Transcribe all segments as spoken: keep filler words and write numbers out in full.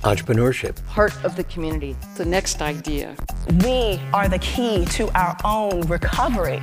entrepreneurship, part of the community, the next idea. We are the key to our own recovery.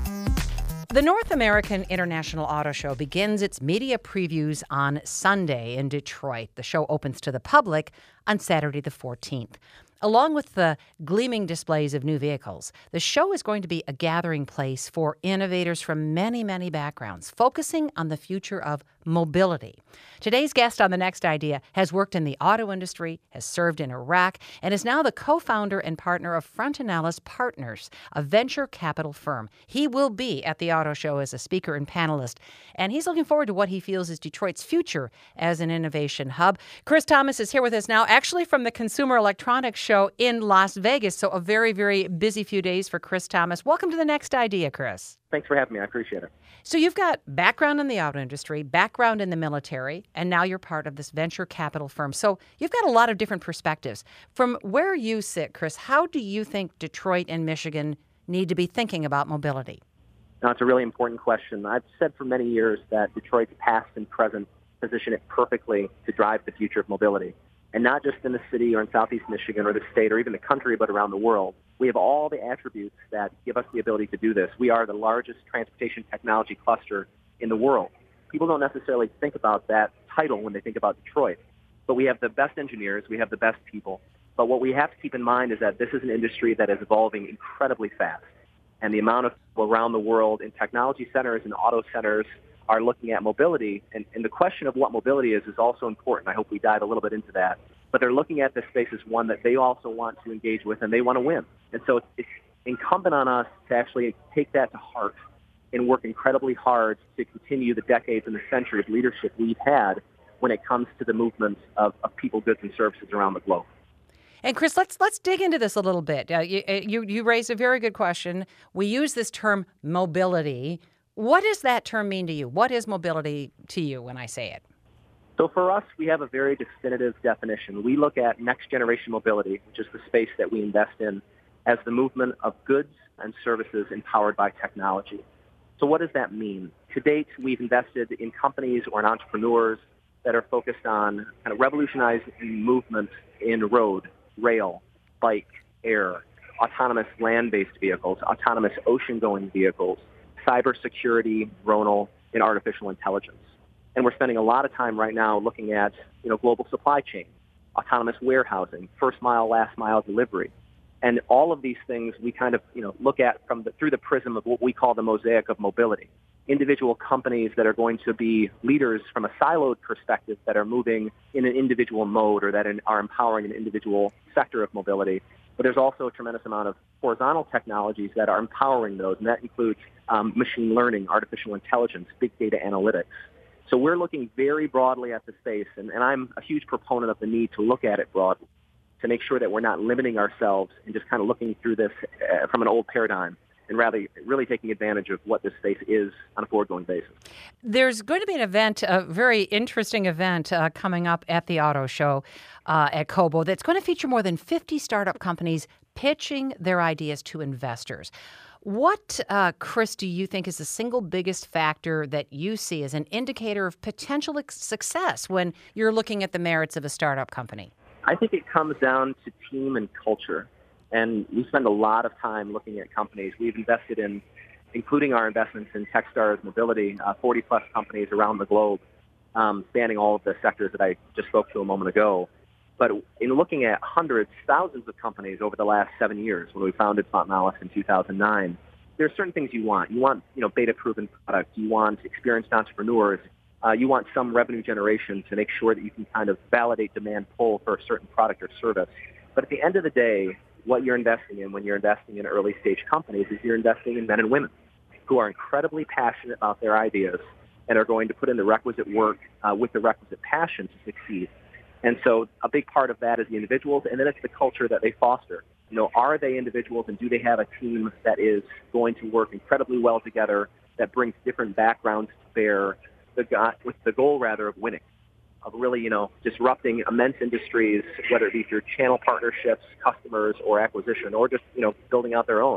The North American International Auto Show begins its media previews on Sunday in Detroit. The show opens to the public on Saturday the fourteenth. Along with the gleaming displays of new vehicles, the show is going to be a gathering place for innovators from many, many backgrounds, focusing on the future of mobility. Today's guest on The Next Idea has worked in the auto industry, has served in Iraq, and is now the co-founder and partner of Frontalis Partners, a venture capital firm. He will be at the auto show as a speaker and panelist, and he's looking forward to what he feels is Detroit's future as an innovation hub. Chris Thomas is here with us now, actually from the Consumer Electronics Show in Las Vegas, so a very, very busy few days for Chris Thomas. Welcome to The Next Idea, Chris. Thanks for having me. I appreciate it. So you've got background in the auto industry, background in the military, and now you're part of this venture capital firm. So you've got a lot of different perspectives. From where you sit, Chris, how do you think Detroit and Michigan need to be thinking about mobility? Now, it's a really important question. I've said for many years that Detroit's past and present position it perfectly to drive the future of mobility. And not just in the city or in Southeast Michigan or the state or even the country, but around the world. We have all the attributes that give us the ability to do this. We are the largest transportation technology cluster in the world. People don't necessarily think about that title when they think about Detroit. But we have the best engineers, we have the best people. But what we have to keep in mind is that this is an industry that is evolving incredibly fast. And the amount of people around the world in technology centers and auto centers are looking at mobility, and, and the question of what mobility is is also important. I hope we dive a little bit into that. But they're looking at this space as one that they also want to engage with, and they want to win. And so it's, it's incumbent on us to actually take that to heart and work incredibly hard to continue the decades and the century of leadership we've had when it comes to the movement of, of people, goods, and services around the globe. And Chris, let's let's dig into this a little bit. Uh, you, you you raised a very good question. We use this term mobility. What does that term mean to you? What is mobility to you when I say it? So for us, we have a very definitive definition. We look at next generation mobility, which is the space that we invest in, as the movement of goods and services empowered by technology. So what does that mean? To date, we've invested in companies or in entrepreneurs that are focused on kind of revolutionizing movement in road, rail, bike, air, autonomous land-based vehicles, autonomous ocean-going vehicles, cybersecurity, drone, and artificial intelligence. And we're spending a lot of time right now looking at, you know, global supply chain, autonomous warehousing, first mile, last mile delivery. And all of these things we kind of, you know, look at from the, through the prism of what we call the mosaic of mobility. Individual companies that are going to be leaders from a siloed perspective that are moving in an individual mode or that are empowering an individual sector of mobility. But there's also a tremendous amount of horizontal technologies that are empowering those, and that includes um, machine learning, artificial intelligence, big data analytics. So we're looking very broadly at the space, and, and I'm a huge proponent of the need to look at it broadly to make sure that we're not limiting ourselves and just kind of looking through this uh, from an old paradigm, and rather really taking advantage of what this space is on a forward-going basis. There's going to be an event, a very interesting event uh, coming up at the auto show uh, at Cobo that's going to feature more than fifty startup companies pitching their ideas to investors. What, uh, Chris, do you think is the single biggest factor that you see as an indicator of potential success when you're looking at the merits of a startup company? I think it comes down to team and culture. And we spend a lot of time looking at companies. We've invested in, including our investments in Techstars Mobility, uh, forty plus companies around the globe, um, spanning all of the sectors that I just spoke to a moment ago. But in looking at hundreds, thousands of companies over the last seven years, when we founded Frontalis in two thousand nine, there are certain things you want. You want, you know, beta-proven products. You want experienced entrepreneurs. Uh, you want some revenue generation to make sure that you can kind of validate demand pull for a certain product or service. But at the end of the day, what you're investing in when you're investing in early-stage companies is you're investing in men and women who are incredibly passionate about their ideas and are going to put in the requisite work uh, with the requisite passion to succeed. And so a big part of that is the individuals, and then it's the culture that they foster. You know, are they individuals, and do they have a team that is going to work incredibly well together, that brings different backgrounds to bear, the go- with the goal, rather, of winning, of really, you know, disrupting immense industries, whether it be through channel partnerships, customers, or acquisition, or just, you know, building out their own.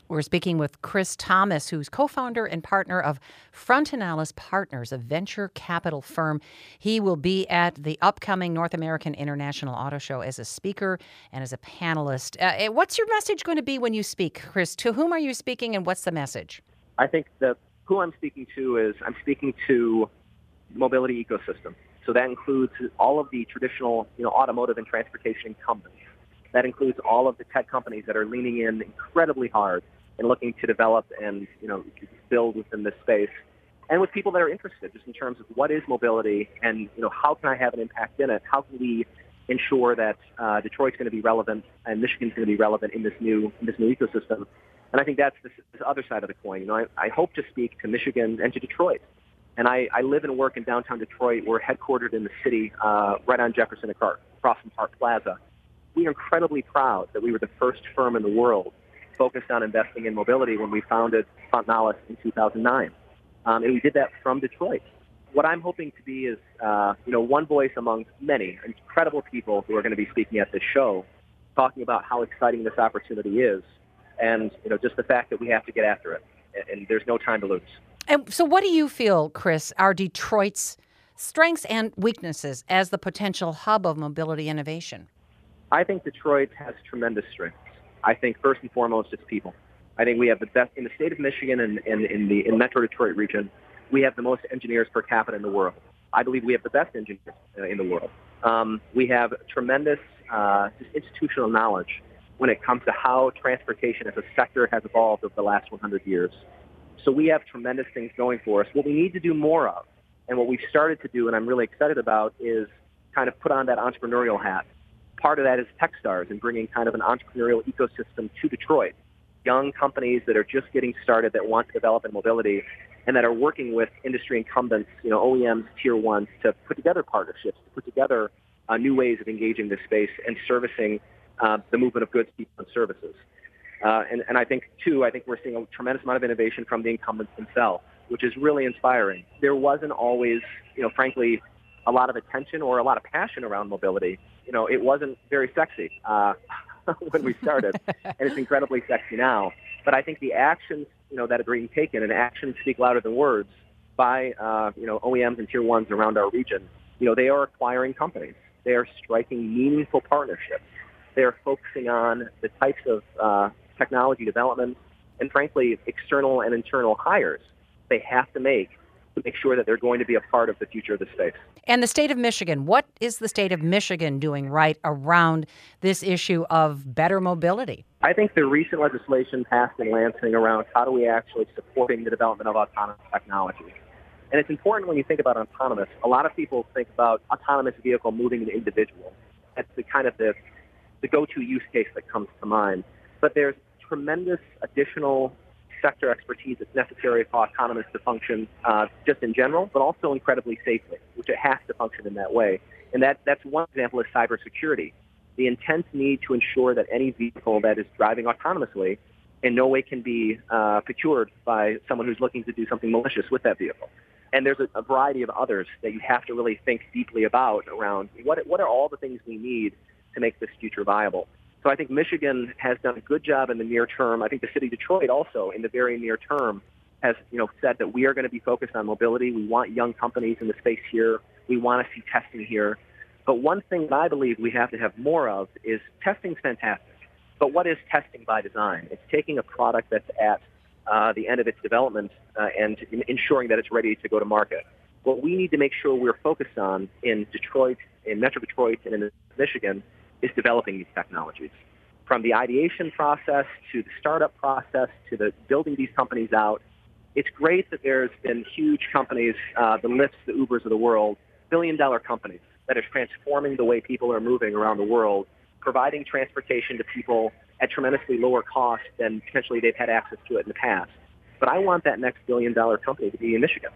We're speaking with Chris Thomas, who's co-founder and partner of Frontenalis Partners, a venture capital firm. He will be at the upcoming North American International Auto Show as a speaker and as a panelist. Uh, what's your message going to be when you speak, Chris? To whom are you speaking, and what's the message? I think that who I'm speaking to is I'm speaking to mobility ecosystem. So that includes all of the traditional, you know, automotive and transportation companies. That includes all of the tech companies that are leaning in incredibly hard and looking to develop and, you know, build within this space. And with people that are interested just in terms of what is mobility and, you know, how can I have an impact in it? How can we ensure that uh, Detroit's going to be relevant and Michigan's going to be relevant in this new in this new ecosystem? And I think that's this, this other side of the coin. You know, I, I hope to speak to Michigan and to Detroit. And I, I live and work in downtown Detroit. We're headquartered in the city uh, right on Jefferson across from Park Plaza. We are incredibly proud that we were the first firm in the world focused on investing in mobility when we founded Frontenalis in two thousand nine. Um, and we did that from Detroit. What I'm hoping to be is, uh, you know, one voice among many incredible people who are going to be speaking at this show, talking about how exciting this opportunity is, and, you know, just the fact that we have to get after it, and, and there's no time to lose. And so what do you feel, Chris, are Detroit's strengths and weaknesses as the potential hub of mobility innovation? I think Detroit has tremendous strengths. I think first and foremost, it's people. I think we have the best in the state of Michigan and, and in the in Metro Detroit region. We have the most engineers per capita in the world. I believe we have the best engineers uh, in the world. Um, we have tremendous uh, just institutional knowledge when it comes to how transportation as a sector has evolved over the last one hundred years. So we have tremendous things going for us. What we need to do more of, and what we've started to do, and I'm really excited about, is kind of put on that entrepreneurial hat. Part of that is Techstars and bringing kind of an entrepreneurial ecosystem to Detroit. Young companies that are just getting started that want to develop in mobility and that are working with industry incumbents, you know, O E Ms, tier ones, to put together partnerships, to put together uh, new ways of engaging this space and servicing uh, the movement of goods, people, and services. Uh, and, and I think, too, I think we're seeing a tremendous amount of innovation from the incumbents themselves, which is really inspiring. There wasn't always, you know, frankly, a lot of attention or a lot of passion around mobility. You know, it wasn't very sexy uh, when we started, and it's incredibly sexy now. But I think the actions, you know, that are being taken, and actions speak louder than words by, uh, you know, O E Ms and tier ones around our region. You know, they are acquiring companies. They are striking meaningful partnerships. They are focusing on the types of uh, technology development and, frankly, external and internal hires they have to make to make sure that they're going to be a part of the future of the space. And the state of Michigan, what is the state of Michigan doing right around this issue of better mobility? I think the recent legislation passed in Lansing around how do we actually supporting the development of autonomous technology. And it's important when you think about autonomous. A lot of people think about autonomous vehicle moving an individual. That's the kind of the, the go-to use case that comes to mind. But there's tremendous additional sector expertise that's necessary for autonomous to function uh, just in general, but also incredibly safely, which it has to function in that way. And that, that's one example is cybersecurity. The intense need to ensure that any vehicle that is driving autonomously in no way can be uh, procured by someone who's looking to do something malicious with that vehicle. And there's a, a variety of others that you have to really think deeply about around what, what are all the things we need to make this future viable. So I think Michigan has done a good job in the near term. I think the city of Detroit also, in the very near term, has you know said that we are going to be focused on mobility. We want young companies in the space here. We want to see testing here. But one thing that I believe we have to have more of is testing's fantastic. But what is testing by design? It's taking a product that's at uh, the end of its development uh, and ensuring that it's ready to go to market. What we need to make sure we're focused on in Detroit, in Metro Detroit, and in Michigan is developing these technologies. From the ideation process to the startup process to the building these companies out, it's great that there's been huge companies, uh, the Lyfts, the Ubers of the world, billion-dollar companies that are transforming the way people are moving around the world, providing transportation to people at tremendously lower cost than potentially they've had access to it in the past. But I want that next billion-dollar company to be in Michigan.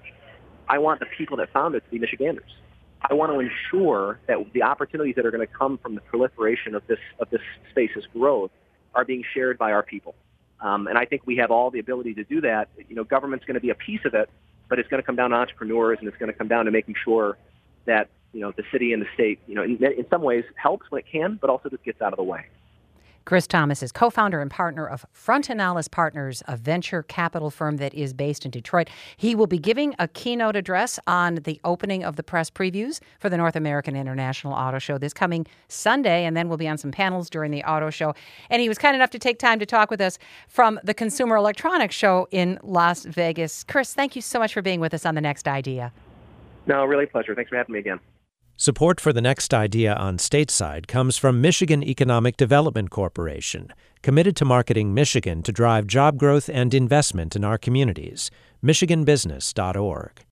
I want the people that found it to be Michiganders. I want to ensure that the opportunities that are going to come from the proliferation of this of this space's growth are being shared by our people. Um, and I think we have all the ability to do that. You know, government's going to be a piece of it, but it's going to come down to entrepreneurs, and it's going to come down to making sure that, you know, the city and the state, you know, in, in some ways helps when it can, but also just gets out of the way. Chris Thomas is co-founder and partner of Frontenalis Partners, a venture capital firm that is based in Detroit. He will be giving a keynote address on the opening of the press previews for the North American International Auto Show this coming Sunday, and then we'll be on some panels during the auto show. And he was kind enough to take time to talk with us from the Consumer Electronics Show in Las Vegas. Chris, thank you so much for being with us on The Next Idea. No, really a pleasure. Thanks for having me again. Support for The Next Idea on Stateside comes from Michigan Economic Development Corporation, committed to marketing Michigan to drive job growth and investment in our communities. michigan business dot org.